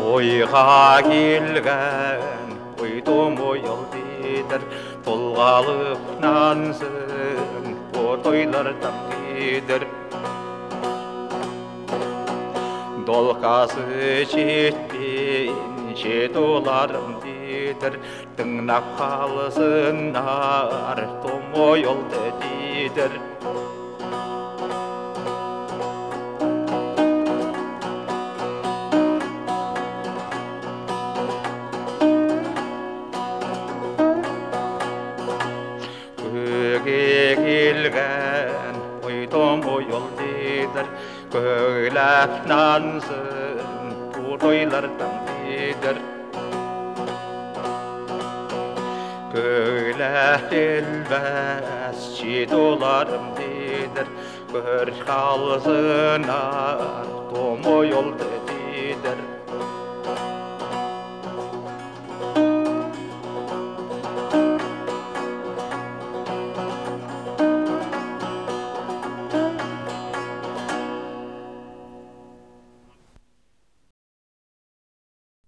Ойға келген ойдым ойыл дедір, толғалып нансың тойлар тапкедір. Долқасы жетпен жет оларым дедір, тыңнап қалсынар том ойылды дедір. Көге келген ойдым ойыл дедір, көйләп нансын тойлардан дедір. Көйләп елбәс жет оларым дедір, көр қалсынар том ойылды